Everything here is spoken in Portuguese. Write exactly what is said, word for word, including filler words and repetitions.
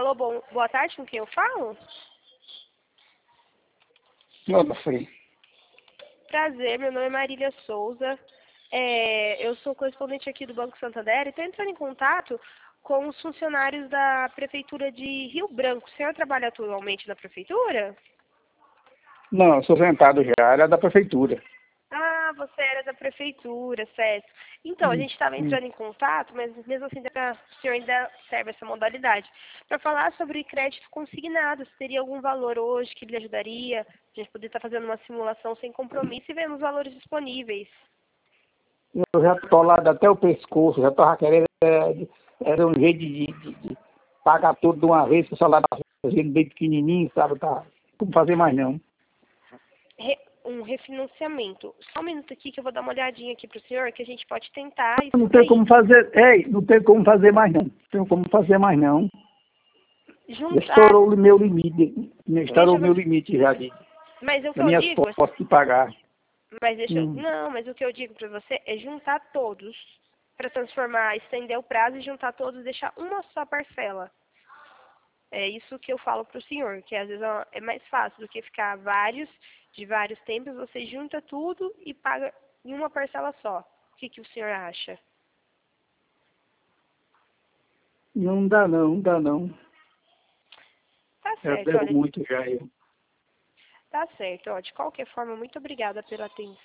Alô, bom, boa tarde, com quem eu falo? Não, foi. Prazer, meu nome é Marília Souza. É, eu sou correspondente aqui do Banco Santander e estou entrando em contato com os funcionários da Prefeitura de Rio Branco. O senhor trabalha atualmente na Prefeitura? Não, eu sou sentado já, era da prefeitura. Ah, você era da Prefeitura, certo. Então, a Hum, gente estava hum. entrando em contato, mas mesmo assim pra, o senhor ainda serve essa modalidade. Para falar sobre crédito consignado, se teria algum valor hoje que lhe ajudaria, a gente poder estar fazendo uma simulação sem compromisso e vendo os valores disponíveis. Eu já tô lá até o pescoço, já tô querendo, é, era um jeito de, de, de pagar tudo de uma vez, que o salário tá fazendo bem pequenininho, sabe, tá, não fazer mais não. Re- um refinanciamento. Só um minuto aqui que eu vou dar uma olhadinha aqui para o senhor, que a gente pode tentar Não isso tem daí. como fazer, ei, não tem como fazer mais não, não tem como fazer mais não. Já Juntar, estourou o meu limite, já estourou deixa o eu meu ver, limite já de, mas o que das eu minhas digo, posses de pagar. mas deixa eu, Hum. não, mas o que eu digo para você é juntar todos para transformar, estender o prazo e juntar todos e deixar uma só parcela. É isso que eu falo para o senhor, que às vezes é mais fácil do que ficar vários, de vários tempos, você junta tudo e paga em uma parcela só. O que, que o senhor acha? Não dá não, não dá não. Tá Já certo, devo olha, muito já eu. tá certo, ó, de qualquer forma, muito obrigada pela atenção.